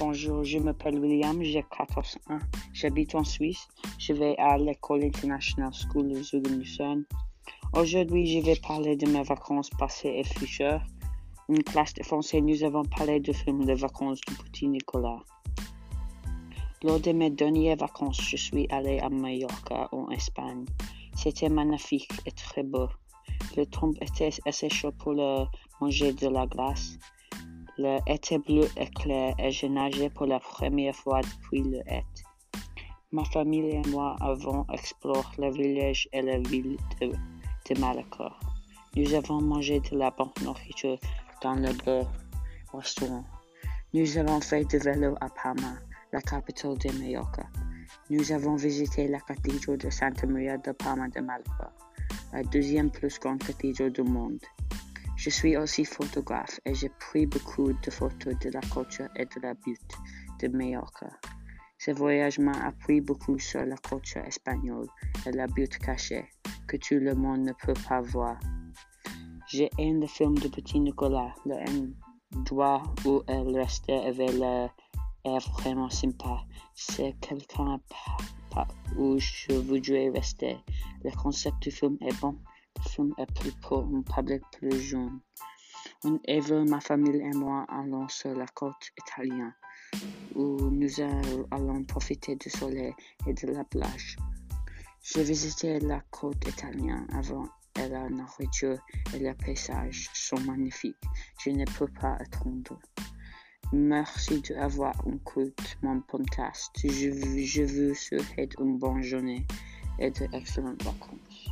Bonjour, je m'appelle William, j'ai 14 ans. J'habite en Suisse. Je vais à l'école International School de Zurich. Aujourd'hui, je vais parler de mes vacances passées et futures. Une classe de français, nous avons parlé du film de vacances du petit Nicolas. Lors de mes dernières vacances, je suis allé à Mallorca, en Espagne. C'était magnifique et très beau. Le temps était assez chaud pour manger de la glace. L'air était bleu et clair et je nageais pour la première fois depuis le été. Ma famille et moi avons exploré le village et la ville de Mallorca. Nous avons mangé de la bonne nourriture dans le beau restaurant. Nous avons fait du vélo à Palma, la capitale de Mallorca. Nous avons visité la cathédrale de Santa Maria de Palma de Mallorca, la deuxième plus grande cathédrale du monde. Je suis aussi photographe et j'ai pris beaucoup de photos de la culture et de la beauté de Mallorca. Ce voyage m'a appris beaucoup sur la culture espagnole et la beauté cachée que tout le monde ne peut pas voir. J'ai aimé le film de Petit Nicolas, l'endroit où elle restait avec l'air vraiment sympa. C'est quelqu'un où je voudrais rester. Le concept du film est bon. Le film est plus pour un public plus jeune. En hiver, ma famille et moi allons sur la côte italienne, où nous allons profiter du soleil et de la plage. J'ai visité la côte italienne avant et la nourriture et les paysages sont magnifiques. Je ne peux pas attendre. Merci d'avoir écouté mon podcast. Je vous souhaite une bonne journée et d'excellentes vacances.